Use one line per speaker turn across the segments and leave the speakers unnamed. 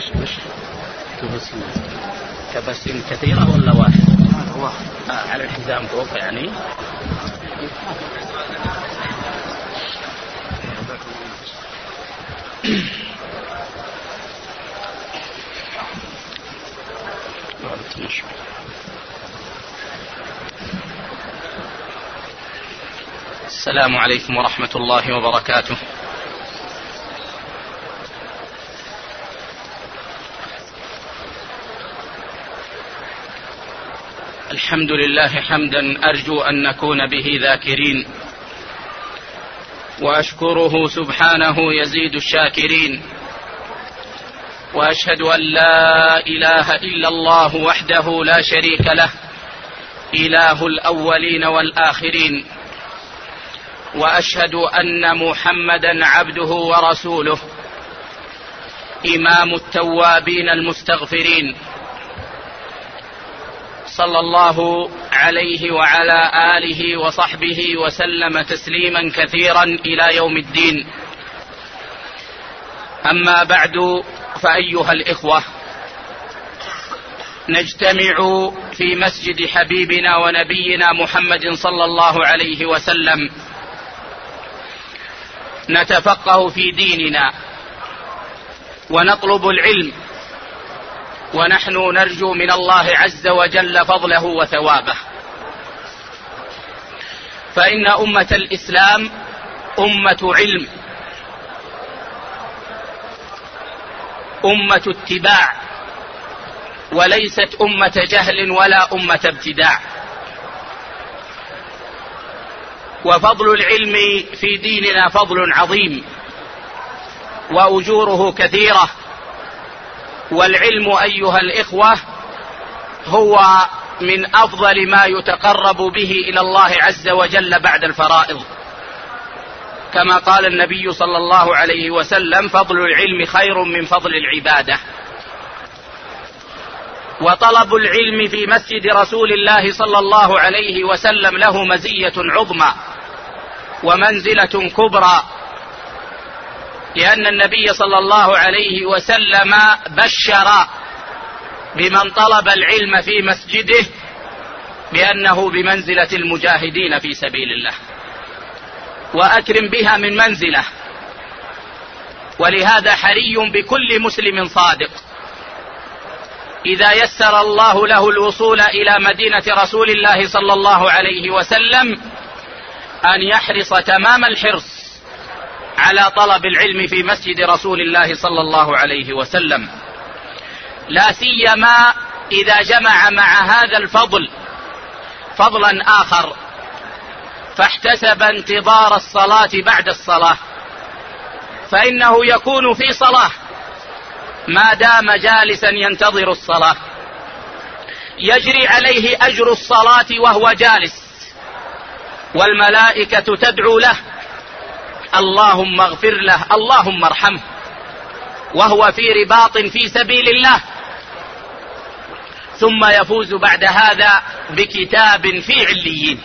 كبسين كثيرة ولا واحد؟ على الحزام فوق يعني. السلام عليكم ورحمة الله وبركاته. الحمد لله حمدا أرجو أن نكون به ذاكرين، وأشكره سبحانه يزيد الشاكرين، وأشهد أن لا إله إلا الله وحده لا شريك له إله الأولين والآخرين، وأشهد أن محمدا عبده ورسوله إمام التوابين المستغفرين، صلى الله عليه وعلى آله وصحبه وسلم تسليما كثيرا إلى يوم الدين. أما بعد، فأيها الإخوة، نجتمع في مسجد حبيبنا ونبينا محمد صلى الله عليه وسلم نتفقه في ديننا ونطلب العلم، ونحن نرجو من الله عز وجل فضله وثوابه، فإن أمة الإسلام أمة علم، أمة اتباع، وليست أمة جهل ولا أمة ابتداع. وفضل العلم في ديننا فضل عظيم وأجوره كثيرة، والعلم أيها الإخوة هو من أفضل ما يتقرب به إلى الله عز وجل بعد الفرائض، كما قال النبي صلى الله عليه وسلم: فضل العلم خير من فضل العبادة. وطلب العلم في مسجد رسول الله صلى الله عليه وسلم له مزية عظمى ومنزلة كبرى، لأن النبي صلى الله عليه وسلم بشر بمن طلب العلم في مسجده بأنه بمنزلة المجاهدين في سبيل الله، وأكرم بها من منزله. ولهذا حري بكل مسلم صادق إذا يسر الله له الوصول إلى مدينة رسول الله صلى الله عليه وسلم أن يحرص تمام الحرص على طلب العلم في مسجد رسول الله صلى الله عليه وسلم، لا سيما إذا جمع مع هذا الفضل فضلا آخر، فاحتسب انتظار الصلاة بعد الصلاة، فإنه يكون في صلاة ما دام جالسا ينتظر الصلاة، يجري عليه أجر الصلاة وهو جالس، والملائكة تدعو له: اللهم اغفر له، اللهم ارحمه، وهو في رباط في سبيل الله، ثم يفوز بعد هذا بكتاب في عليين.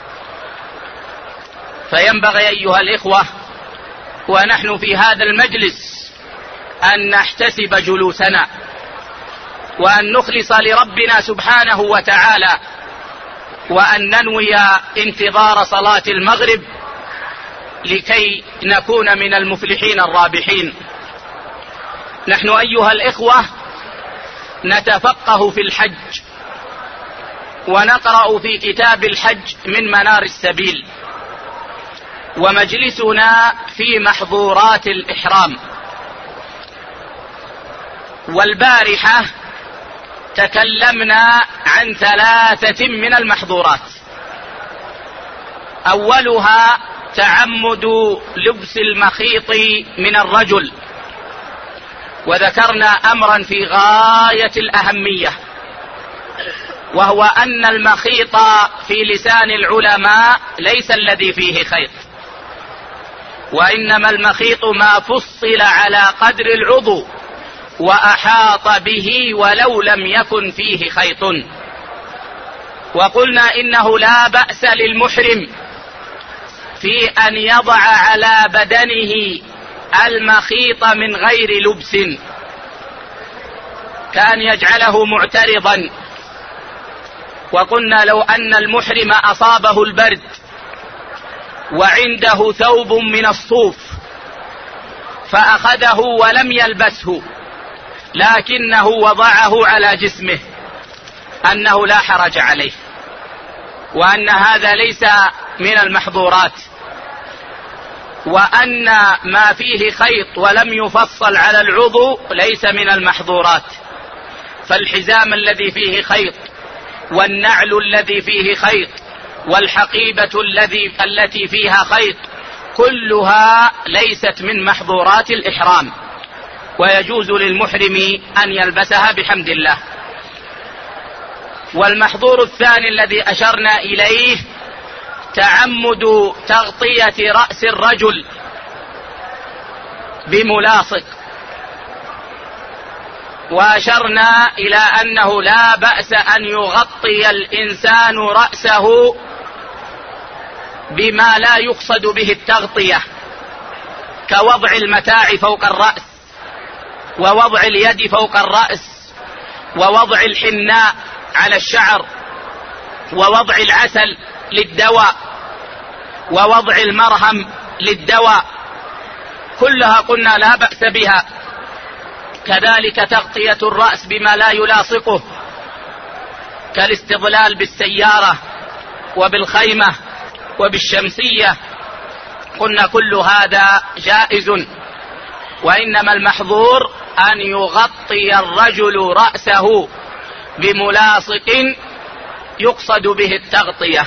فينبغي أيها الإخوة ونحن في هذا المجلس أن نحتسب جلوسنا، وأن نخلص لربنا سبحانه وتعالى، وأن ننوي انتظار صلاة المغرب لكي نكون من المفلحين الرابحين. نحن أيها الإخوة نتفقه في الحج، ونقرأ في كتاب الحج من منار السبيل، ومجلسنا في محظورات الإحرام. والبارحة تكلمنا عن 3 من المحظورات، أولها تعمد لبس المخيط من الرجل، وذكرنا أمرا في غاية الأهمية، وهو أن المخيط في لسان العلماء ليس الذي فيه خيط، وإنما المخيط ما فصل على قدر العضو وأحاط به ولو لم يكن فيه خيط. وقلنا إنه لا بأس للمحرم في أن يضع على بدنه المخيط من غير لبس، كأن يجعله معترضا. وقلنا لو أن المحرم أصابه البرد وعنده ثوب من الصوف فأخذه ولم يلبسه لكنه وضعه على جسمه أنه لا حرج عليه، وأن هذا ليس من المحظورات، وأن ما فيه خيط ولم يفصل على العضو ليس من المحظورات. فالحزام الذي فيه خيط والنعل الذي فيه خيط والحقيبة التي فيها خيط كلها ليست من محظورات الإحرام، ويجوز للمحرم أن يلبسها بحمد الله. والمحظور الثاني الذي أشرنا إليه تعمد تغطية رأس الرجل بملاصق، وأشرنا إلى أنه لا بأس أن يغطي الإنسان رأسه بما لا يقصد به التغطية، كوضع المتاع فوق الرأس، ووضع اليد فوق الرأس، ووضع الحناء على الشعر، ووضع العسل للدواء، ووضع المرهم للدواء، كلها قلنا لا بأس بها. كذلك تغطية الرأس بما لا يلاصقه كالاستظلال بالسيارة وبالخيمة وبالشمسية، قلنا كل هذا جائز، وإنما المحظور أن يغطي الرجل رأسه بملاصق يقصد به التغطية.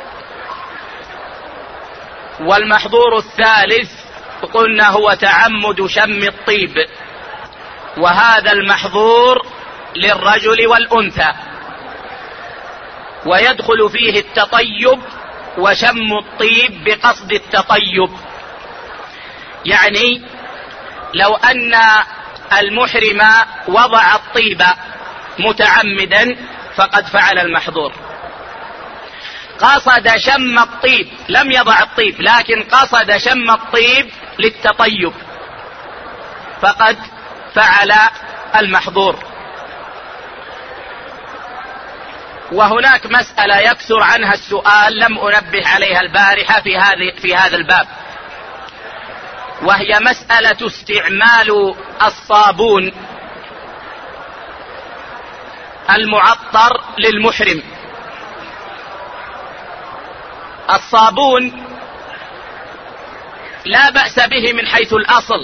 والمحظور الثالث قلنا هو تعمد شم الطيب، وهذا المحظور للرجل والأنثى، ويدخل فيه التطيب وشم الطيب بقصد التطيب. يعني لو أن المحرم وضع الطيب متعمدا فقد فعل المحظور، قصد شم الطيب، لم يضع الطيب لكن قصد شم الطيب للتطيب فقد فعل المحظور. وهناك مسألة يكثر عنها السؤال لم أنبه عليها البارحة في هذا الباب، وهي مسألة استعمال الصابون المعطر للمحرم. الصابون لا بأس به من حيث الأصل،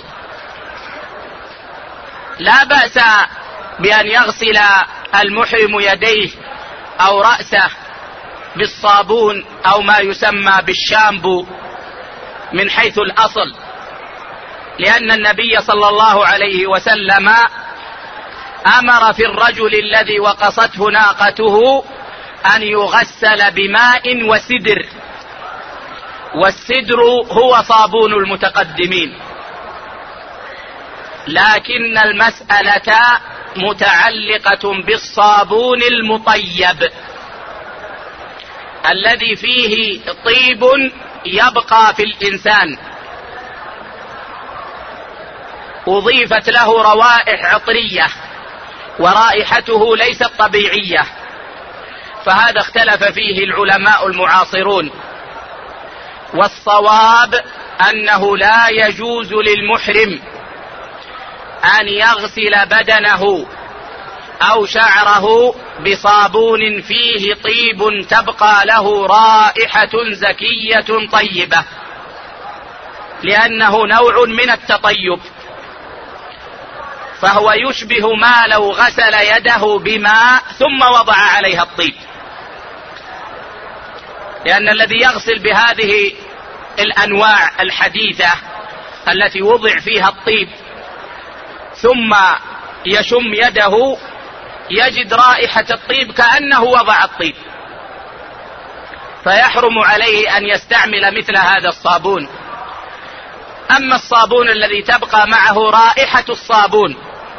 لا بأس بأن يغسل المحرم يديه أو رأسه بالصابون أو ما يسمى بالشامبو من حيث الأصل، لأن النبي صلى الله عليه وسلم أمر في الرجل الذي وقصته ناقته أن يغسل بماء وسدر، والسدر هو صابون المتقدمين، لكن المسألة متعلقة بالصابون المطيب الذي فيه طيب يبقى في الإنسان، أضيفت له روائح عطرية ورائحته ليست طبيعية، فهذا اختلف فيه العلماء المعاصرون. والصواب أنه لا يجوز للمحرم أن يغسل بدنه أو شعره بصابون فيه طيب تبقى له رائحة زكية طيبة، لأنه نوع من التطيب، فهو يشبه ما لو غسل يده بماء ثم وضع عليها الطيب، لأن الذي يغسل بهذه الأنواع الحديثة التي وضع فيها الطيب ثم يشم يده يجد رائحة الطيب كأنه وضع الطيب، فيحرم عليه أن يستعمل مثل هذا الصابون. أما الصابون الذي تبقى معه رائحة الصابون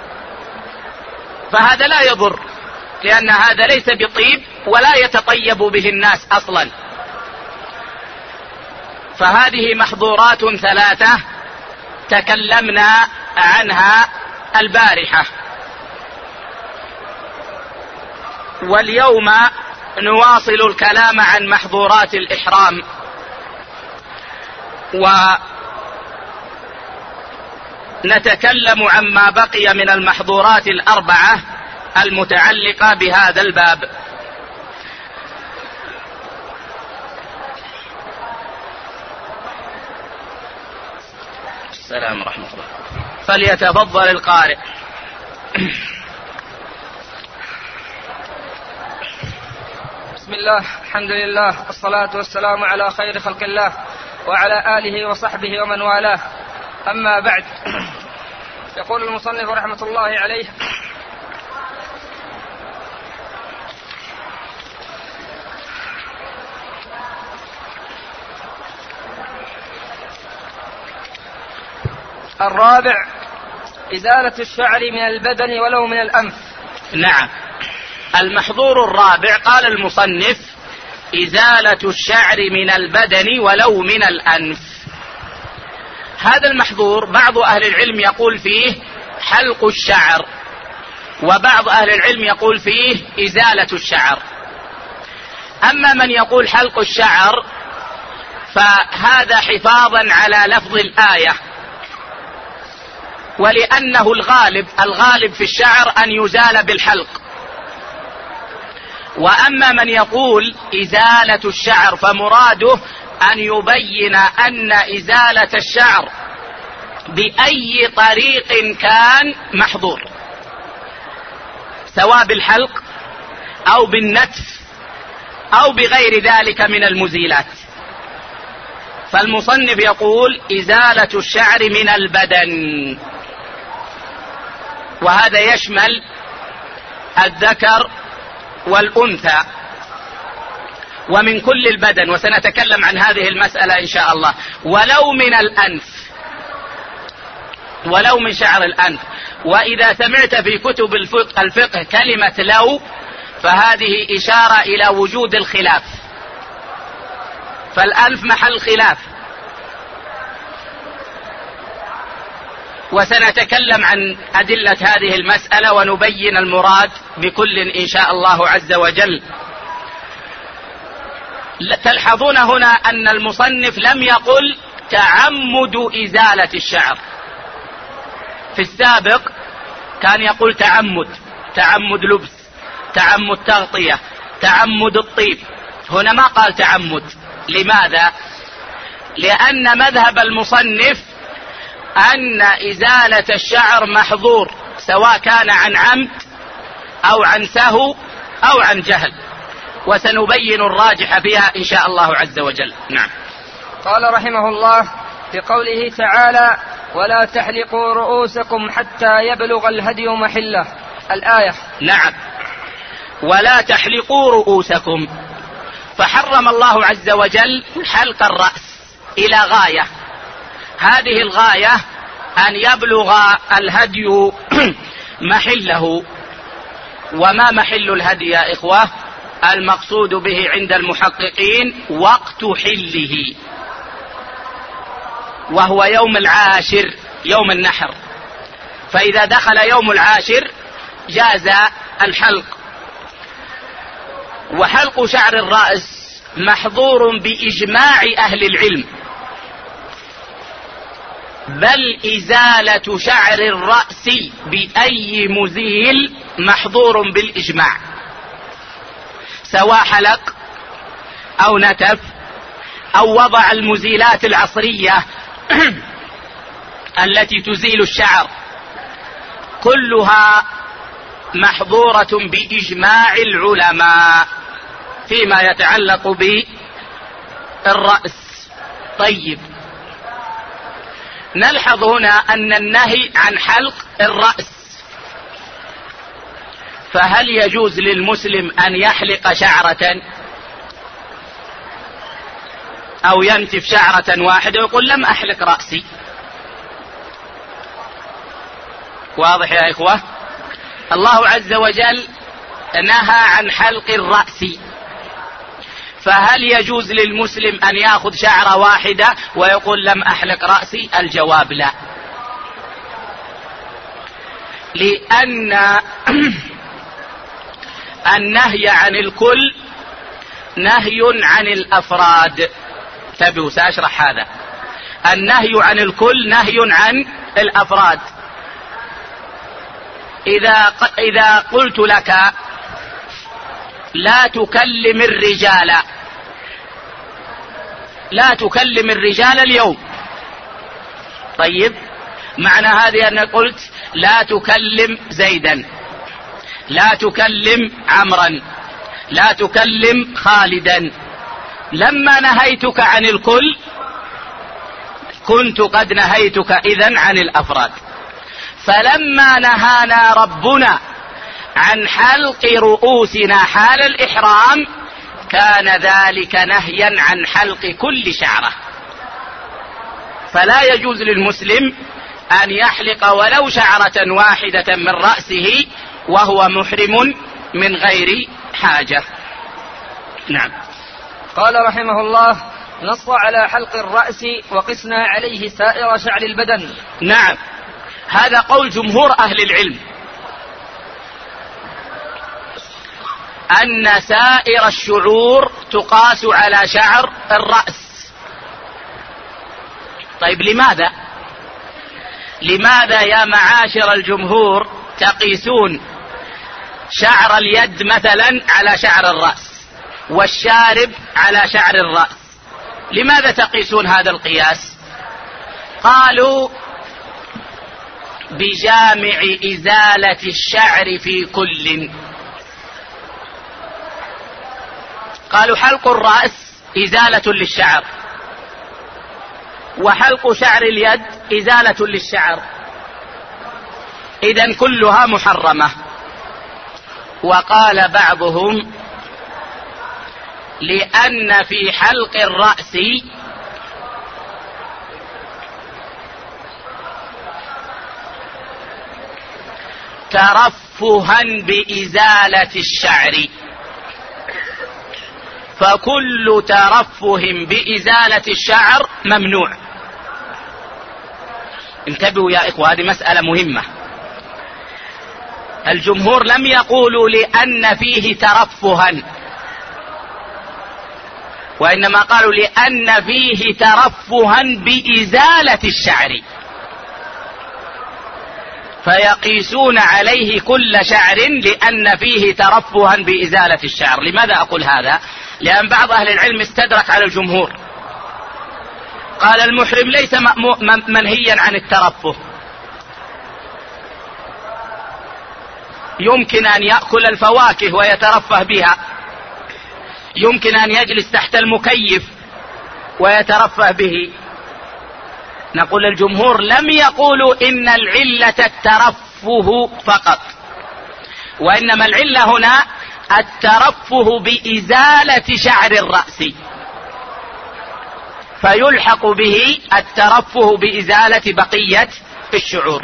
فهذا لا يضر، لأن هذا ليس بطيب ولا يتطيب به الناس أصلا. فهذه محظورات ثلاثة تكلمنا عنها البارحة. واليوم نواصل الكلام عن محظورات الإحرام، ونتكلم عما بقي من المحظورات الأربعة المتعلقة بهذا الباب. السلام ورحمة الله. فليتفضل القارئ.
بسم الله، الحمد لله، والصلاة والسلام على خير خلق الله وعلى آله وصحبه ومن والاه، أما بعد. يقول المصنف رحمة الله عليه: الرابع: إزالة الشعر من البدن ولو من الأنف.
نعم، المحظور الرابع قال المصنف: إزالة الشعر من البدن ولو من الأنف. هذا المحظور بعض أهل العلم يقول فيه حلق الشعر، وبعض أهل العلم يقول فيه إزالة الشعر. أما من يقول حلق الشعر فهذا حفاظا على لفظ الآية، ولأنه الغالب في الشعر أن يزال بالحلق. وأما من يقول إزالة الشعر فمراده أن يبين أن إزالة الشعر بأي طريق كان محظور، سواء بالحلق أو بالنتف أو بغير ذلك من المزيلات. فالمصنف يقول إزالة الشعر من البدن، وهذا يشمل الذكر والأنثى ومن كل البدن، وسنتكلم عن هذه المسألة إن شاء الله. ولو من الأنف، ولو من شعر الأنف. وإذا سمعت في كتب الفقه كلمة لو فهذه إشارة إلى وجود الخلاف، فالأنف محل خلاف، وسنتكلم عن أدلة هذه المسألة ونبين المراد بكل إن شاء الله عز وجل. تلحظون هنا أن المصنف لم يقل تعمد إزالة الشعر. في السابق كان يقول تعمد لبس، تعمد تغطية، تعمد الطيب. هنا ما قال تعمد. لماذا؟ لأن مذهب المصنف أن إزالة الشعر محظور، سواء كان عن عمد أو عن سهو أو عن جهل، وسنبين الراجح فيها إن شاء الله عز وجل. نعم.
قال رحمه الله في قوله تعالى: ولا تحلقوا رؤوسكم حتى يبلغ الهدي محله، الآية.
نعم، ولا تحلقوا رؤوسكم، فحرم الله عز وجل حلق الرأس إلى غاية. هذه الغاية أن يبلغ الهدي محله. وما محل الهدي يا إخوة؟ المقصود به عند المحققين وقت حله، وهو يوم العاشر، يوم النحر. فإذا دخل يوم العاشر جاز الحلق. وحلق شعر الرأس محظور بإجماع أهل العلم، بل إزالة شعر الرأس بأي مزيل محظور بالإجماع، سواء حلق أو نتف أو وضع المزيلات العصرية التي تزيل الشعر، كلها محظورة بإجماع العلماء فيما يتعلق بالرأس. طيب، نلحظ هنا أن النهي عن حلق الرأس، فهل يجوز للمسلم أن يحلق شعرة أو ينتف شعرة واحدة ويقول لم أحلق رأسي؟ واضح يا إخوة؟ الله عز وجل نهى عن حلق الرأس، فهل يجوز للمسلم أن يأخذ شعرة واحدة ويقول لم أحلق رأسي؟ الجواب لا، لأن النهي عن الكل نهي عن الأفراد. انتبهوا سأشرح هذا. النهي عن الكل نهي عن الأفراد. إذا قلت لك لا تكلم الرجال اليوم، طيب معنى هذه أن قلت لا تكلم زيدا، لا تكلم عمرا، لا تكلم خالدا. لما نهيتك عن الكل كنت قد نهيتك إذن عن الأفراد. فلما نهانا ربنا عن حلق رؤوسنا حال الإحرام كان ذلك نهيا عن حلق كل شعرة. فلا يجوز للمسلم أن يحلق ولو شعرة واحدة من رأسه وهو محرم من غير حاجة. نعم.
قال رحمه الله: نص على حلق الرأس وقسنا عليه سائر شعر البدن.
نعم، هذا قول جمهور أهل العلم أن سائر الشعور تقاس على شعر الرأس. طيب لماذا يا معاشر الجمهور تقيسون شعر اليد مثلا على شعر الرأس والشارب على شعر الرأس؟ لماذا تقيسون هذا القياس؟ قالوا بجامع إزالة الشعر في كل. قالوا حلق الرأس إزالة للشعر، وحلق شعر اليد إزالة للشعر، إذن كلها محرمة. وقال بعضهم لأن في حلق الرأس ترفها بإزالة الشعر، فكل ترفه بإزالة الشعر ممنوع. انتبهوا يا إخوة، هذه مسألة مهمة. الجمهور لم يقولوا لأن فيه ترفها، وإنما قالوا لأن فيه ترفها بإزالة الشعر، فيقيسون عليه كل شعر لأن فيه ترفها بإزالة الشعر. لماذا أقول هذا؟ لأن بعض أهل العلم استدرك على الجمهور، قال المحرم ليس منهيا عن الترفه، يمكن أن يأكل الفواكه ويترفه بها، يمكن أن يجلس تحت المكيف ويترفه به. نقول الجمهور لم يقولوا إن العلة الترفه فقط، وإنما العلة هنا الترفه بإزالة شعر الرأس، فيلحق به الترفه بإزالة بقية الشعور.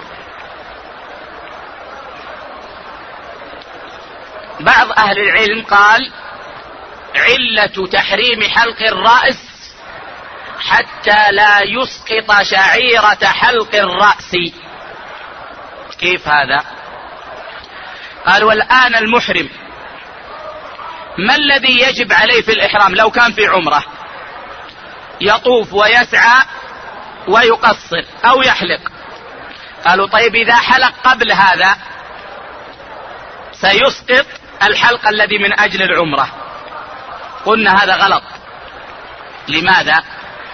بعض أهل العلم قال علة تحريم حلق الرأس حتى لا يسقط شعيرة حلق الرأس. كيف هذا؟ قال والآن المحرم ما الذي يجب عليه في الإحرام لو كان في عمرة؟ يطوف ويسعى ويقصر أو يحلق. قالوا طيب إذا حلق قبل هذا سيسقط الحلق الذي من أجل العمرة. قلنا هذا غلط. لماذا؟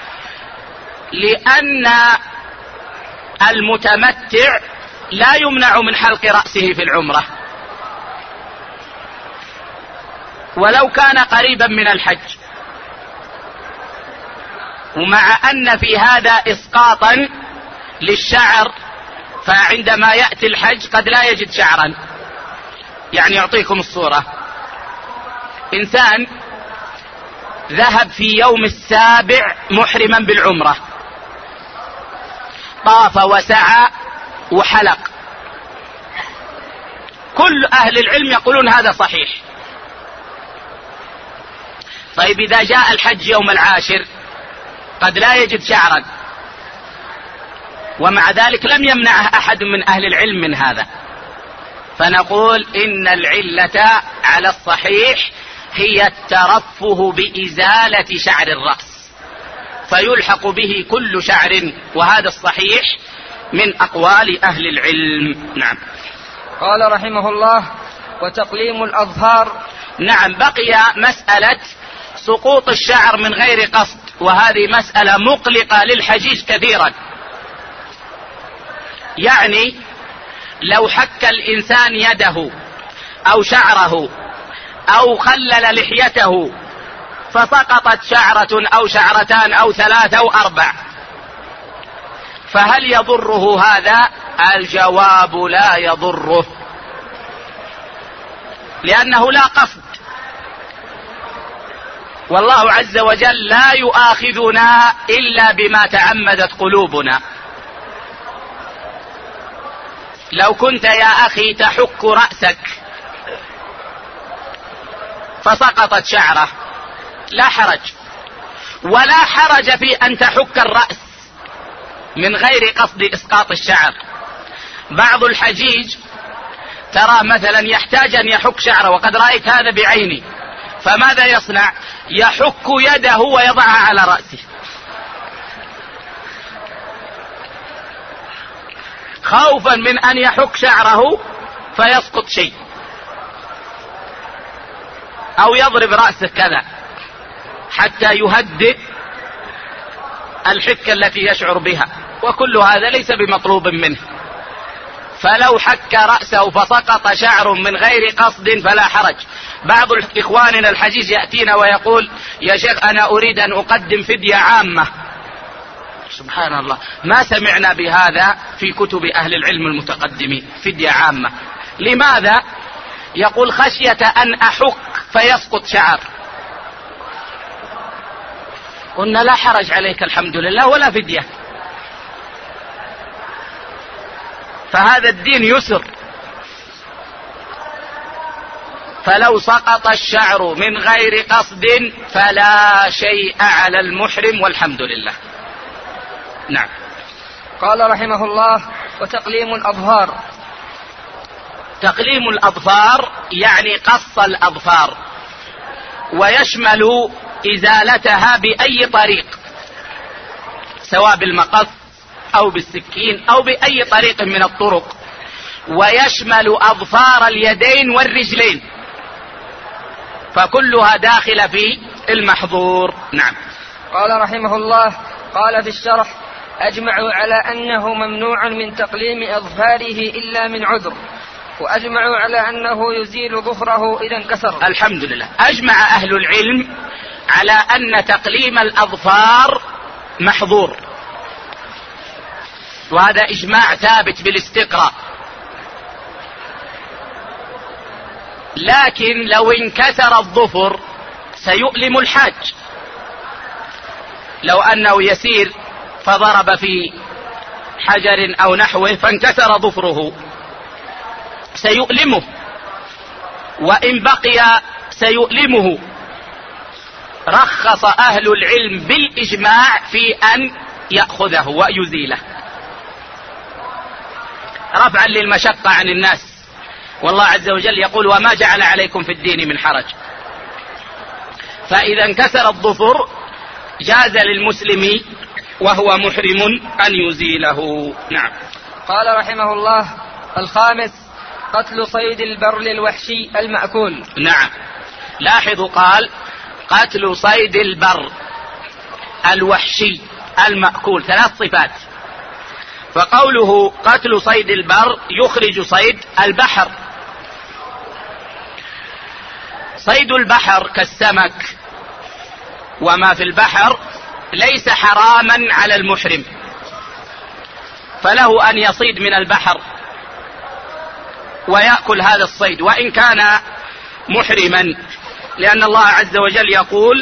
لأن المتمتع لا يمنع من حلق رأسه في العمرة، ولو كان قريبا من الحج، ومع أن في هذا إسقاطا للشعر، فعندما يأتي الحج قد لا يجد شعرا. يعني يعطيكم الصورة: إنسان ذهب في يوم السابع محرما بالعمرة، طاف وسعى وحلق، كل أهل العلم يقولون هذا صحيح. طيب إذا جاء الحج يوم العاشر قد لا يجد شعرا، ومع ذلك لم يمنعه أحد من أهل العلم من هذا. فنقول إن العلة على الصحيح هي الترفه بإزالة شعر الرأس، فيلحق به كل شعر، وهذا الصحيح من أقوال أهل العلم. نعم.
قال رحمه الله: وتقليم الأظهار.
نعم، بقي مسألة سقوط الشعر من غير قصد، وهذه مسألة مقلقة للحجيج كثيرا. يعني لو حك الإنسان يده أو شعره أو خلل لحيته فسقطت شعرة أو شعرتان أو 3 أو 4، فهل يضره هذا؟ الجواب: لا يضره، لأنه لا قصد، والله عز وجل لا يؤاخذنا إلا بما تعمدت قلوبنا. لو كنت يا أخي تحك رأسك فسقطت شعره لا حرج، ولا حرج في أن تحك الرأس من غير قصد إسقاط الشعر. بعض الحجيج ترى مثلا يحتاج أن يحك شعره، وقد رأيت هذا بعيني، فماذا يصنع؟ يحك يده ويضعها على رأسه خوفا من أن يحك شعره فيسقط شيء، أو يضرب رأسه كذا حتى يهدئ الحكة التي يشعر بها، وكل هذا ليس بمطلوب منه. فلو حك رأسه فسقط شعر من غير قصد فلا حرج. بعض إخواننا الحجيج يأتينا ويقول: يا شيخ أنا أريد أن أقدم فدية عامة. سبحان الله، ما سمعنا بهذا في كتب أهل العلم المتقدمين، فدية عامة. لماذا؟ يقول: خشية أن أحك فيسقط شعر. قلنا: لا حرج عليك، الحمد لله، ولا فدية، فهذا الدين يسر. فلو سقط الشعر من غير قصد فلا شيء على المحرم، والحمد لله. نعم.
قال رحمه الله: وتقليم الأظهار.
تقليم الأظفار يعني قص الأظفار، ويشمل إزالتها بأي طريق، سواء بالمقص أو بالسكين أو بأي طريق من الطرق، ويشمل أظفار اليدين والرجلين، فكلها داخلة في المحظور. نعم.
قال رحمه الله: قال في الشرح: أجمعوا على أنه ممنوع من تقليم أظفاره إلا من عذر، وأجمعوا على أنه يزيل ظفره إذا انكسر.
الحمد لله، أجمع أهل العلم على أن تقليم الأظفار محظور، وهذا إجماع ثابت بالاستقراء. لكن لو انكسر الظفر سيؤلم الحاج، لو أنه يسير فضرب في حجر أو نحوه فانكسر ظفره سيؤلمه، وإن بقي سيؤلمه. رخص أهل العلم بالإجماع في أن يأخذه ويزيله رفعا للمشقة عن الناس، والله عز وجل يقول: وما جعل عليكم في الدين من حرج. فإذا انكسر الظفر جاز للمسلم وهو محرم أن يزيله. نعم.
قال رحمه الله: الخامس: قتل صيد البر الوحشي المأكول.
نعم، لاحظوا قال: قتل صيد البر الوحشي المأكول، 3 صفات. فقوله قتل صيد البر يخرج صيد البحر. صيد البحر كالسمك وما في البحر ليس حراما على المحرم، فله أن يصيد من البحر ويأكل هذا الصيد وإن كان محرما، لأن الله عز وجل يقول: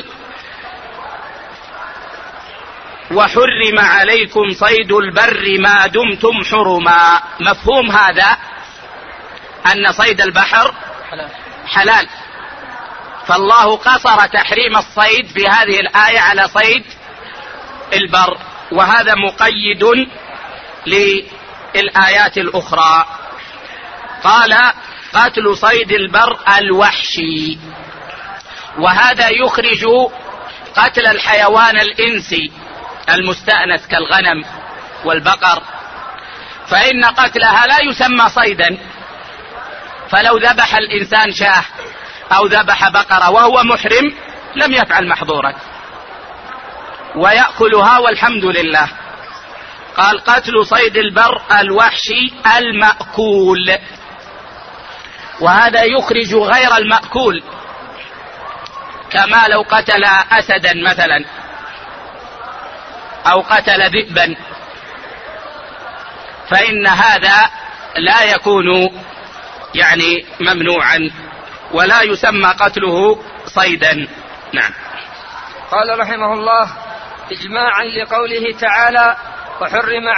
وحرم عليكم صيد البر ما دمتم حرما. مفهوم هذا أن صيد البحر حلال، فالله قصر تحريم الصيد في هذه الآية على صيد البر، وهذا مقيد للآيات الأخرى. قال قتل صيد البر الوحشي، وهذا يخرج قتل الحيوان الإنسي المستأنس كالغنم والبقر، فإن قتلها لا يسمى صيدا، فلو ذبح الإنسان شاه أو ذبح بقرة وهو محرم لم يفعل محظورا ويأكلها والحمد لله. قال قتل صيد البر الوحشي المأكول، وهذا يخرج غير المأكول، كما لو قتل أسدا مثلا أو قتل ذئبا، فإن هذا لا يكون يعني ممنوعا ولا يسمى قتله صيدا. نعم.
قال رحمه الله: إجماعا لقوله تعالى: وحرم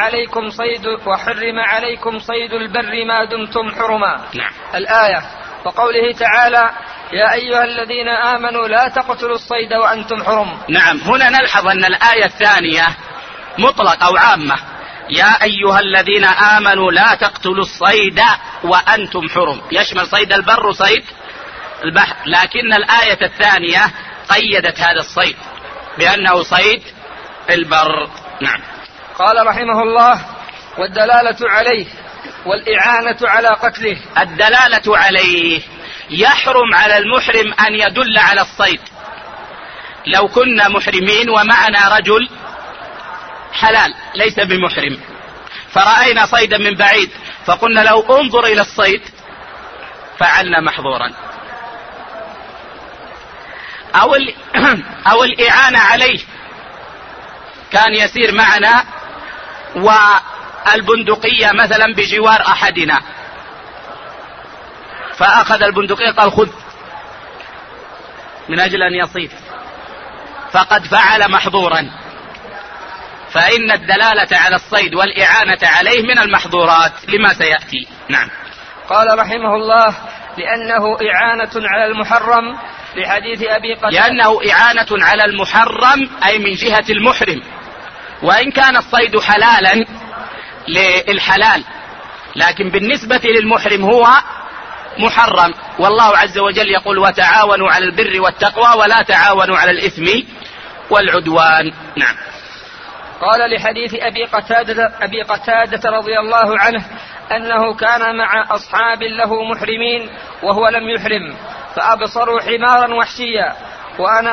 عليكم صيد البر ما دمتم حرما.
نعم.
الآية. وقوله تعالى: يا أيها الذين آمنوا لا تقتلوا الصيد وأنتم حرم.
نعم. هنا نلحظ أن الآية الثانية مطلق أو عامة، يا أيها الذين آمنوا لا تقتلوا الصيد وأنتم حرم، يشمل صيد البر وصيد البحر، لكن الآية الثانية قيدت هذا الصيد بأنه صيد البر. نعم.
قال رحمه الله: والدلالة عليه والإعانة على قتله.
الدلالة عليه، يحرم على المحرم أن يدل على الصيد. لو كنا محرمين ومعنا رجل حلال ليس بمحرم فرأينا صيدا من بعيد فقلنا له انظر إلى الصيد، فعلنا محظورا. أو الإعانة عليه، كان يسير معنا والبندقية مثلا بجوار أحدنا فأخذ البندقية قال خذ من أجل أن يصيد، فقد فعل محظورا. فإن الدلالة على الصيد والإعانة عليه من المحظورات لما سيأتي. نعم.
قال رحمه الله: لأنه إعانة على المحرم، لحديث أبي قتادة.
لأنه إعانة على المحرم أي من جهة المحرم، وإن كان الصيد حلالا للحلال لكن بالنسبة للمحرم هو محرم، والله عز وجل يقول وتعاونوا على البر والتقوى ولا تعاونوا على الإثم والعدوان. نعم.
قال لحديث أبي قتادة رضي الله عنه أنه كان مع أصحاب له محرمين وهو لم يحرم، فأبصروا حمارا وحشيا وأنا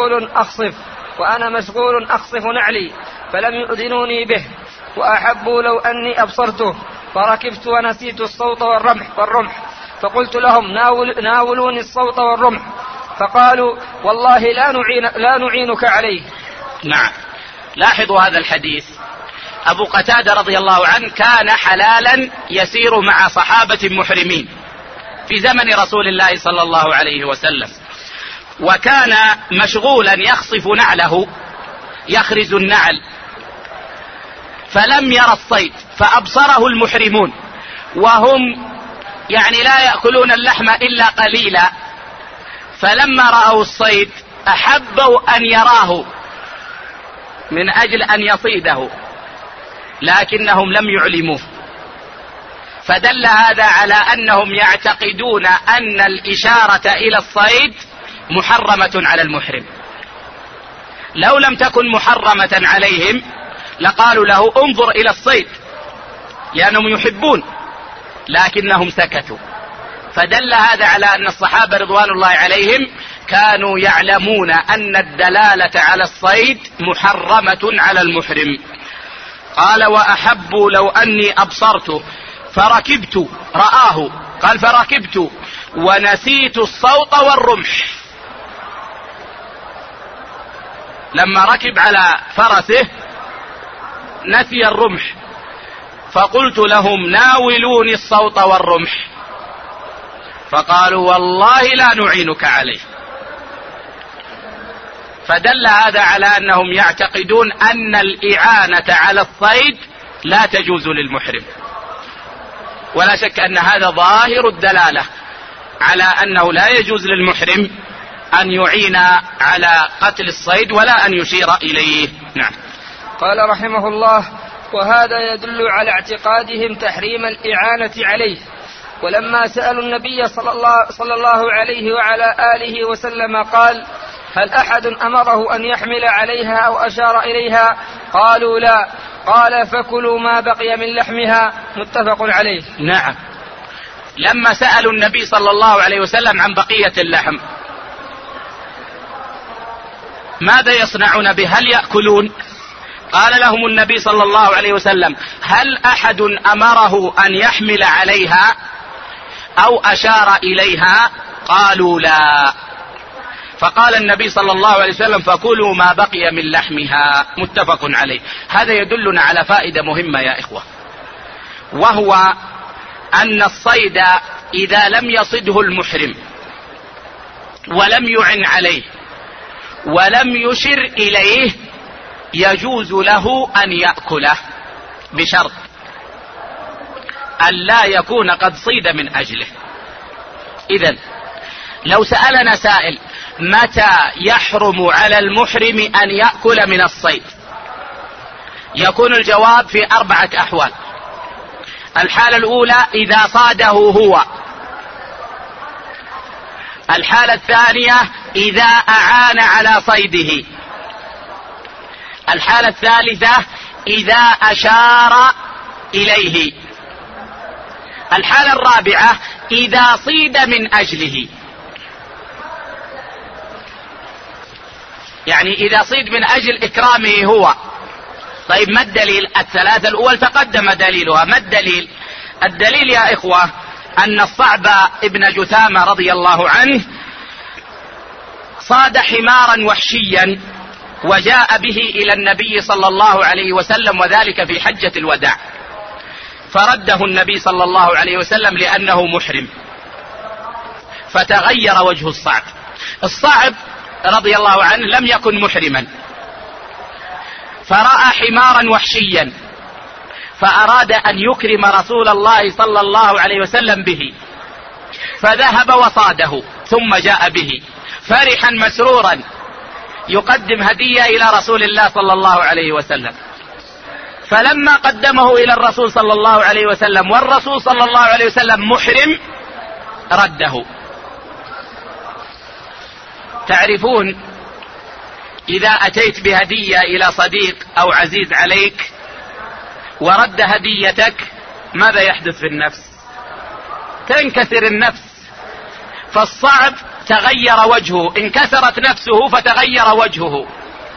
مشغول أخصف نعلي، فلم يؤذنوني به، وأحبوا لو أني أبصرته، فركبت ونسيت الصوت والرمح، فقلت لهم ناولوني الصوت والرمح، فقالوا والله لا نعينك عليه.
نعم. لاحظوا هذا الحديث، أبو قتادة رضي الله عنه كان حلالا يسير مع صحابة محرمين في زمن رسول الله صلى الله عليه وسلم، وكان مشغولا يخصف نعله يخرز النعل، فلم يرى الصيد فأبصره المحرمون وهم يعني لا يأكلون اللحم إلا قليلا، فلما رأوا الصيد أحبوا أن يراه من أجل أن يصيده لكنهم لم يعلموه، فدل هذا على أنهم يعتقدون أن الإشارة إلى الصيد محرمة على المحرم. لو لم تكن محرمة عليهم لقالوا له انظر إلى الصيد لأنهم يحبون، لكنهم سكتوا، فدل هذا على أن الصحابة رضوان الله عليهم كانوا يعلمون أن الدلالة على الصيد محرمة على المحرم. قال وأحبوا لو أني أبصرته فركبت، رآه قال فركبت ونسيت الصوت والرمح، لما ركب على فرسه نسي الرمح، فقلت لهم ناولوني الصوت والرمح، فقالوا والله لا نعينك عليه. فدل هذا على أنهم يعتقدون أن الإعانة على الصيد لا تجوز للمحرم، ولا شك أن هذا ظاهر الدلالة على أنه لا يجوز للمحرم أن يعين على قتل الصيد ولا أن يشير إليه. نعم.
قال رحمه الله: وهذا يدل على اعتقادهم تحريم الإعانة عليه، ولما سألوا النبي صلى الله عليه وعلى آله وسلم قال: هل أحد أمره أن يحمل عليها أو أشار إليها؟ قالوا: لا. قال: فكلوا ما بقي من لحمها. متفق عليه.
نعم. لما سألوا النبي صلى الله عليه وسلم عن بقية اللحم ماذا يصنعون به؟ هل يأكلون؟ قال لهم النبي صلى الله عليه وسلم: هل أحد أمره أن يحمل عليها أو أشار إليها؟ قالوا: لا. فقال النبي صلى الله عليه وسلم: فكلوا ما بقي من لحمها. متفق عليه. هذا يدلنا على فائدة مهمة يا إخوة، وهو أن الصيد إذا لم يصده المحرم ولم يعن عليه ولم يشر إليه يجوز له أن يأكله، بشرط أن لا يكون قد صيد من أجله. إذن لو سألنا سائل: متى يحرم على المحرم أن يأكل من الصيد؟ يكون الجواب في 4 أحوال. الحالة الأولى إذا صاده هو. الحالة الثانية إذا أعان على صيده. الحالة الثالثة إذا أشار إليه. الحالة الرابعة إذا صيد من أجله، يعني إذا صيد من أجل إكرامه هو. طيب ما الدليل؟ الثلاثة الأول تقدم دليلها. ما الدليل؟ الدليل يا إخوة أن الصعب ابن جثامة رضي الله عنه صاد حمارا وحشيا وجاء به إلى النبي صلى الله عليه وسلم، وذلك في حجة الوداع، فرده النبي صلى الله عليه وسلم لأنه محرم، فتغير وجه الصعب. الصعب رضي الله عنه لم يكن محرما، فرأى حمارا وحشيا فأراد أن يكرم رسول الله صلى الله عليه وسلم به، فذهب وصاده ثم جاء به فرحا مسرورا يقدم هدية إلى رسول الله صلى الله عليه وسلم. فلما قدمه إلى الرسول صلى الله عليه وسلم والرسول صلى الله عليه وسلم محرم رده. تعرفون إذا أتيت بهدية إلى صديق أو عزيز عليك ورد هديتك ماذا يحدث في النفس؟ تنكسر النفس. فالصعب تغير وجهه، انكسرت نفسه فتغير وجهه.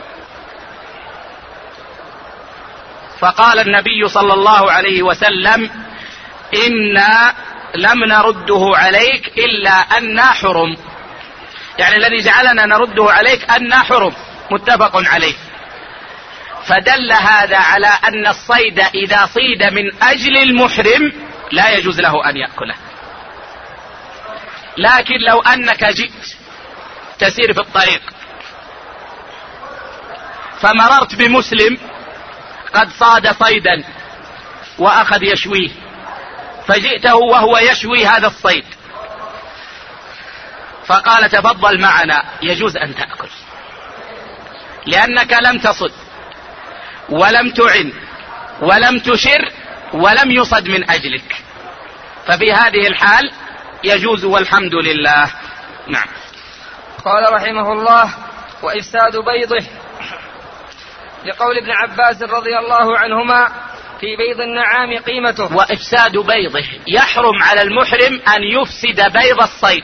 فقال النبي صلى الله عليه وسلم: إنا لم نرده عليك إلا أننا حرم، يعني الذي جعلنا نرده عليك أننا حرم. متفق عليه. فدل هذا على أن الصيد إذا صيد من أجل المحرم لا يجوز له أن يأكله. لكن لو أنك جئت تسير في الطريق فمررت بمسلم قد صاد صيدا وأخذ يشويه، فجئته وهو يشوي هذا الصيد فقال: تفضل معنا، يجوز أن تأكل، لأنك لم تصد ولم تعن ولم تشر ولم يصد من أجلك، ففي هذه الحال يجوز والحمد لله. نعم.
قال رحمه الله: وإفساد بيضه، لقول ابن عباس رضي الله عنهما: في بيض النعام قيمته.
وإفساد بيضه، يحرم على المحرم أن يفسد بيض الصيد،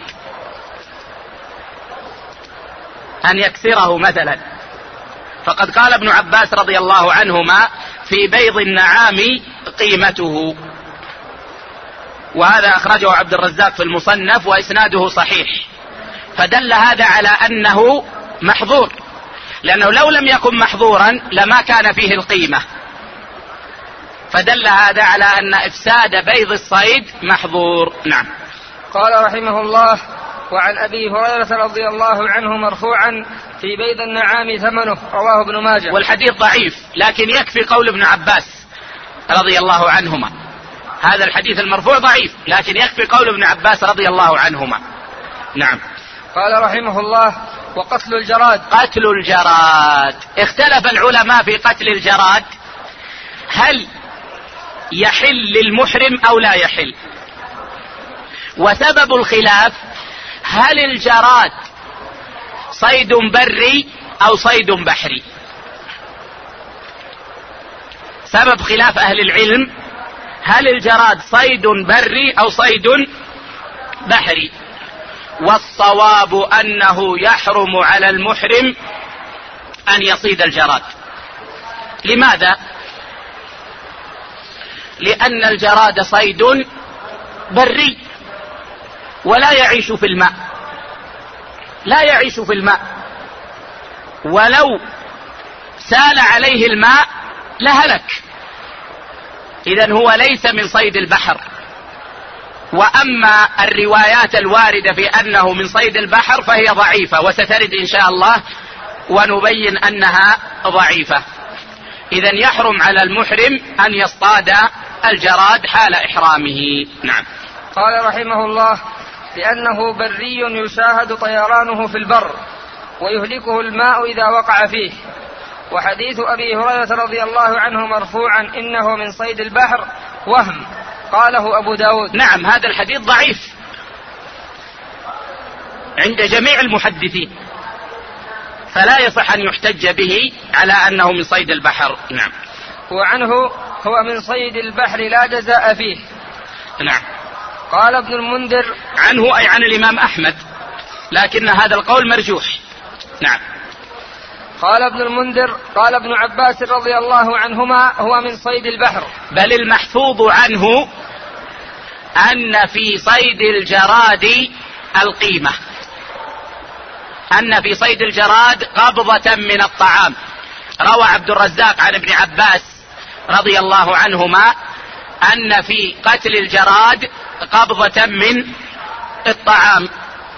أن يكسره مثلا. فقد قال ابن عباس رضي الله عنهما: في بيض النعام قيمته، وهذا أخرجه عبد الرزاق في المصنف وإسناده صحيح. فدل هذا على أنه محظور، لأنه لو لم يكن محظورا لما كان فيه القيمة. فدل هذا على أن إفساد بيض الصيد محظور. نعم.
قال رحمه الله: وعن أبي هريرة رضي الله عنه مرفوعا: في بيض النعام ثمنه، رواه ابن ماجه.
والحديث ضعيف، لكن يكفي قول ابن عباس رضي الله عنهما. هذا الحديث المرفوع ضعيف، لكن يكفي قول ابن عباس رضي الله عنهما. نعم.
قال رحمه الله: وقتل الجراد.
قتل الجراد، اختلف العلماء في قتل الجراد، هل يحل للمحرم أو لا يحل؟ وسبب الخلاف هل الجراد صيد بري أو صيد بحري؟ سبب خلاف أهل العلم هل الجراد صيد بري أو صيد بحري؟ والصواب أنه يحرم على المحرم أن يصيد الجراد. لماذا؟ لأن الجراد صيد بري ولا يعيش في الماء، لا يعيش في الماء، ولو سال عليه الماء لهلك. إذن هو ليس من صيد البحر. وأما الروايات الواردة في أنه من صيد البحر فهي ضعيفة، وسترد إن شاء الله ونبين أنها ضعيفة. إذن يحرم على المحرم أن يصطاد الجراد حال إحرامه. نعم.
قال رحمه الله: لأنه بري يشاهد طيرانه في البر ويهلكه الماء إذا وقع فيه. وحديث أبي هريرة رضي الله عنه مرفوعا إنه من صيد البحر وهم، قاله أبو داود.
نعم، هذا الحديث ضعيف عند جميع المحدثين، فلا يصح أن يحتج به على أنه من صيد البحر. نعم.
وعنه: هو من صيد البحر لا جزاء فيه.
نعم.
قال ابن المنذر:
عنه أي عن الإمام أحمد، لكن هذا القول مرجوح. نعم.
قال ابن المنذر: قال ابن عباس رضي الله عنهما: هو من صيد البحر.
بل المحفوظ عنه أن في صيد الجراد القيمة، أن في صيد الجراد قبضة من الطعام. روى عبد الرزاق عن ابن عباس رضي الله عنهما أن في قتل الجراد قبضة من الطعام،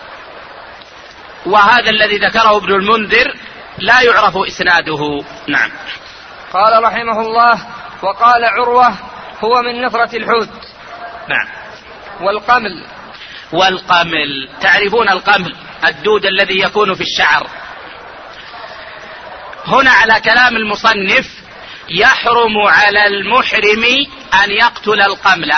وهذا الذي ذكره ابن المنذر لا يعرف إسناده. نعم.
قال رحمه الله: وقال عروة: هو من نفرة الحوت.
نعم. والقمل تعرفون القمل، الدود الذي يكون في الشعر. هنا على كلام المصنف يحرم على المحرم أن يقتل القمل،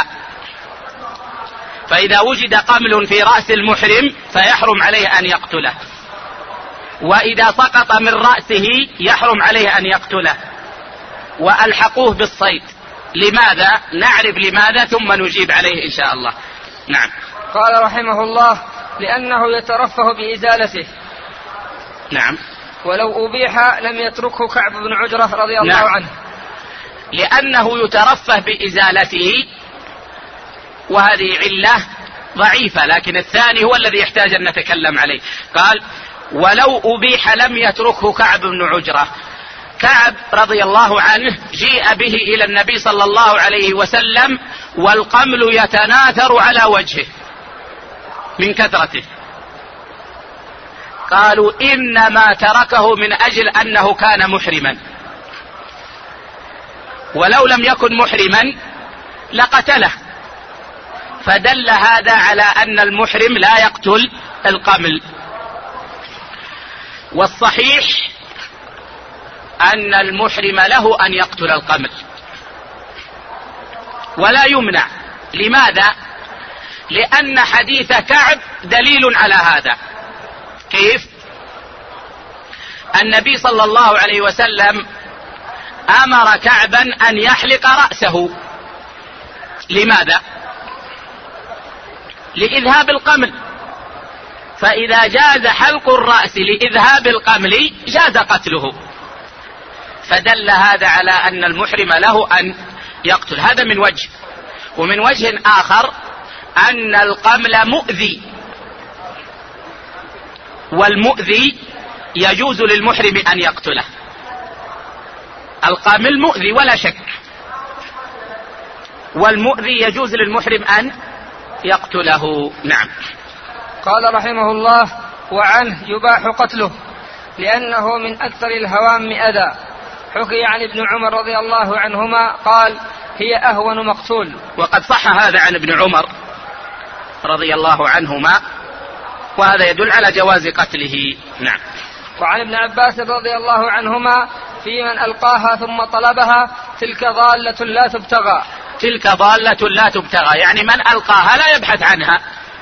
فإذا وجد قمل في رأس المحرم فيحرم عليه أن يقتله، وإذا سقط من رأسه يحرم عليه أن يقتله، وألحقوه بالصيد. لماذا؟ نعرف لماذا ثم نجيب عليه إن شاء الله. نعم.
قال رحمه الله: لأنه يترفه بإزالته.
نعم.
ولو أبيح لم يتركه كعب بن عجرة رضي الله عنه.
لأنه يترفه بإزالته، وهذه علة ضعيفة، لكن الثاني هو الذي يحتاج أن نتكلم عليه. قال: ولو أبيح لم يتركه كعب بن عجرة. كعب رضي الله عنه جيء به إلى النبي صلى الله عليه وسلم والقمل يتناثر على وجهه من كثرته، قالوا إنما تركه من أجل أنه كان محرما، ولو لم يكن محرما لقتله. فدل هذا على أن المحرم لا يقتل القمل. والصحيح أن المحرم له أن يقتل القمل ولا يمنع. لماذا؟ لأن حديث كعب دليل على هذا. كيف؟ النبي صلى الله عليه وسلم أمر كعبا أن يحلق رأسه. لماذا؟ لإذهاب القمل، فإذا جاز حلق الرأس لإذهاب القمل جاز قتله، فدل هذا على أن المحرم له أن يقتل. هذا من وجه. ومن وجه آخر أن القمل مؤذي، والمؤذي يجوز للمحرم أن يقتله. القمل مؤذي ولا شك، والمؤذي يجوز للمحرم أن يقتله. نعم.
قال رحمه الله: وعنه يباح قتله لأنه من أكثر الهوام أذى. حكي عن ابن عمر رضي الله عنهما قال: هي أهون مقتول.
وقد صح هذا عن ابن عمر رضي الله عنهما، وهذا يدل على جواز قتله. نعم.
وعن ابن عباس رضي الله عنهما في من ألقاها ثم طلبها: تلك ضالة لا تبتغى.
تلك ضالة لا تبتغى، يعني من ألقاها لا يبحث عنها،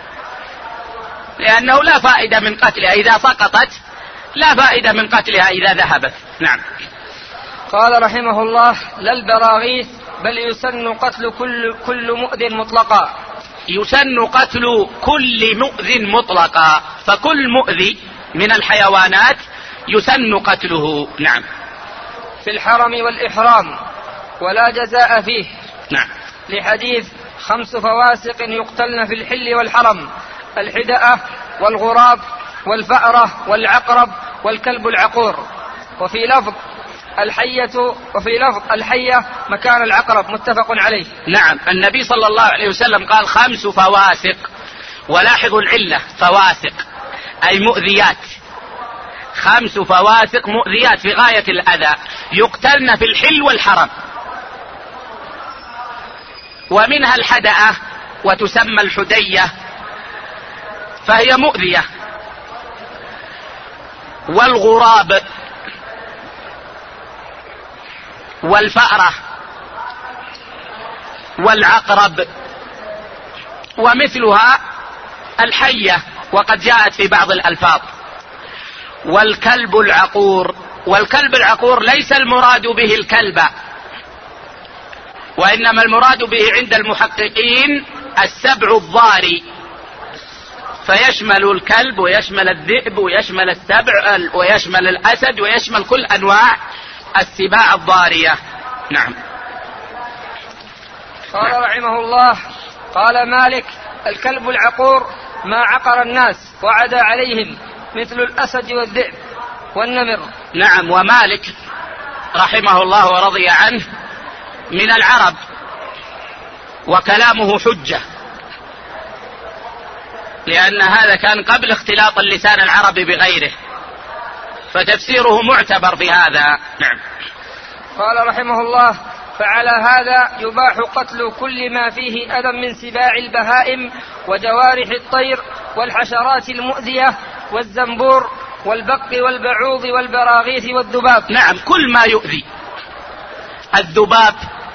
لأنه لا فائدة من قتلها إذا سقطت، لا فائدة من قتلها إذا ذهبت. نعم.
قال رحمه الله: لا البراغيث، بل يسن قتل كل مؤذ مطلقا.
يسن قتل كل مؤذ مطلقا، فكل مؤذي من الحيوانات يسن قتله. نعم.
في الحرم والإحرام ولا جزاء فيه.
نعم. لحديث
5 فواسق يقتلن في الحل والحرم: الحدأة والغراب والفأرة والعقرب والكلب العقور. وفي لفظ الحية مكان العقرب، متفق عليه.
نعم. النبي صلى الله عليه وسلم قال 5 فواسق، ولاحظوا العلة، فواسق أي مؤذيات، 5 فواسق مؤذيات في غاية الأذى يقتلن في الحل والحرم. ومنها الحدأة، وتسمى الحدية، فهي مؤذية، والغراب والفأرة والعقرب، ومثلها الحية وقد جاءت في بعض الألفاظ. والكلب العقور، والكلب العقور ليس المراد به الكلب، وإنما المراد به عند المحققين السبع الضاري، فيشمل الكلب ويشمل الذئب ويشمل السبع ويشمل الأسد ويشمل كل أنواع السباع الضارية. نعم.
قال رحمه الله: قال مالك: الكلب العقور ما عقر الناس وعدا عليهم، مثل الأسد والذئب والنمر.
نعم. ومالك رحمه الله ورضي عنه من العرب، وكلامه حجة، لأن هذا كان قبل اختلاط اللسان العربي بغيره، فتفسيره معتبر في هذا. نعم.
قال رحمه الله: فعلى هذا يباح قتل كل ما فيه أذى من سباع البهائم وجوارح الطير والحشرات المؤذية والزنبور والبق والبعوض والبراغيث والذباب.
نعم. كل ما يؤذي. الذباب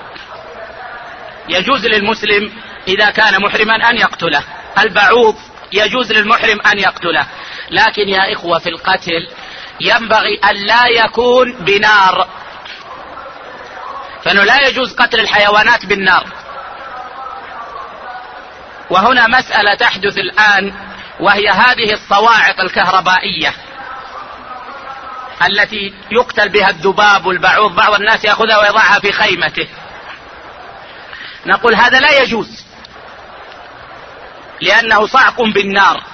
يجوز للمسلم إذا كان محرما أن يقتله، البعوض يجوز للمحرم أن يقتله، لكن يا إخوة في القتل ينبغي أن لا يكون بنار، فإنه لا يجوز قتل الحيوانات بالنار. وهنا مسألة تحدث الآن، وهي هذه الصواعق الكهربائية التي يقتل بها الذباب والبعوض، بعض الناس يأخذها ويضعها في خيمته. نقول هذا لا يجوز، لأنه صعق بالنار،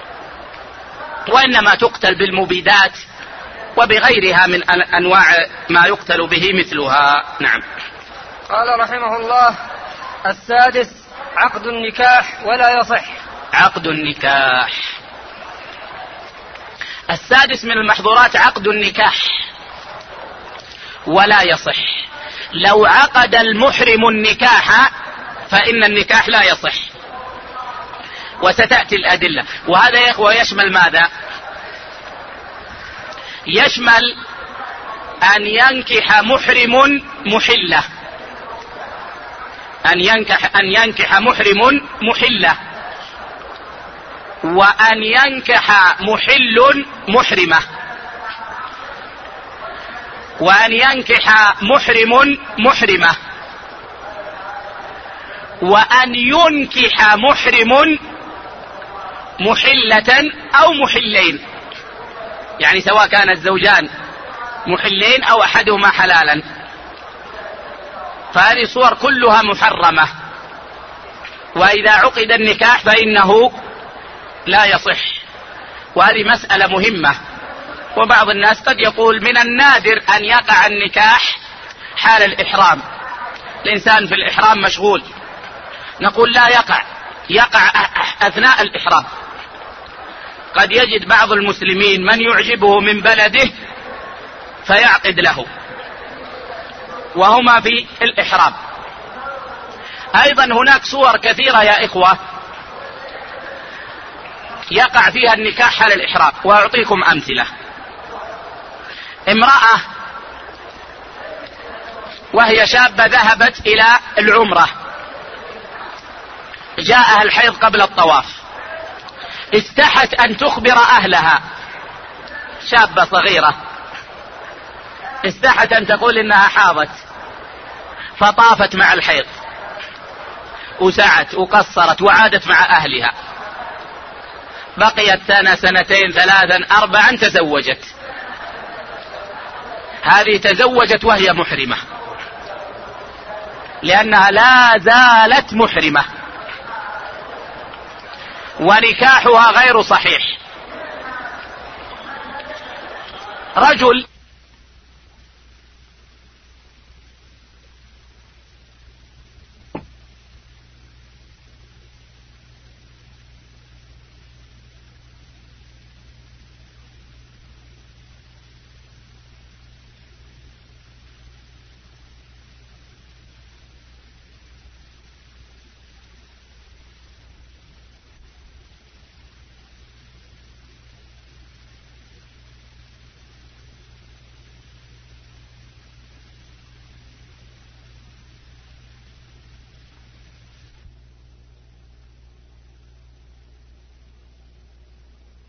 وإنما تقتل بالمبيدات وبغيرها من أنواع ما يقتل به مثلها. نعم.
قال رحمه الله: السادس عقد النكاح ولا يصح.
عقد النكاح. السادس من المحظورات عقد النكاح ولا يصح. لو عقد المحرم النكاح فإن النكاح لا يصح، وستأتي الأدلة. وهذا يا إخوة يشمل ماذا؟ يشمل أن ينكح محرم محلة، أن ينكح محرم محلة، وأن ينكح محل محرمة، وأن ينكح محرم محرمة، وأن ينكح محرم محلة أو محلين، يعني سواء كان الزوجان محلين أو أحدهما حلالا، فهذه صور كلها محرمة. وإذا عقد النكاح فإنه لا يصح، وهذه مسألة مهمة. وبعض الناس قد يقول من النادر أن يقع النكاح حال الإحرام، الإنسان في الإحرام مشغول. نقول لا يقع أثناء الإحرام. قد يجد بعض المسلمين من يعجبه من بلده فيعقد له وهما في الإحرام. أيضا هناك صور كثيرة يا إخوة يقع فيها النكاح حال الإحرام، وأعطيكم أمثلة. امرأة وهي شابة ذهبت إلى العمرة، جاءها الحيض قبل الطواف، استحت أن تخبر أهلها، شابة صغيرة استحت أن تقول إنها حاضت، فطافت مع الحيض وسعت وقصرت وعادت مع أهلها، بقيت سنة سنتين ثلاثا أربعا تزوجت. هذه تزوجت وهي محرمة، لأنها لا زالت محرمة ونكاحها غير صحيح. رجل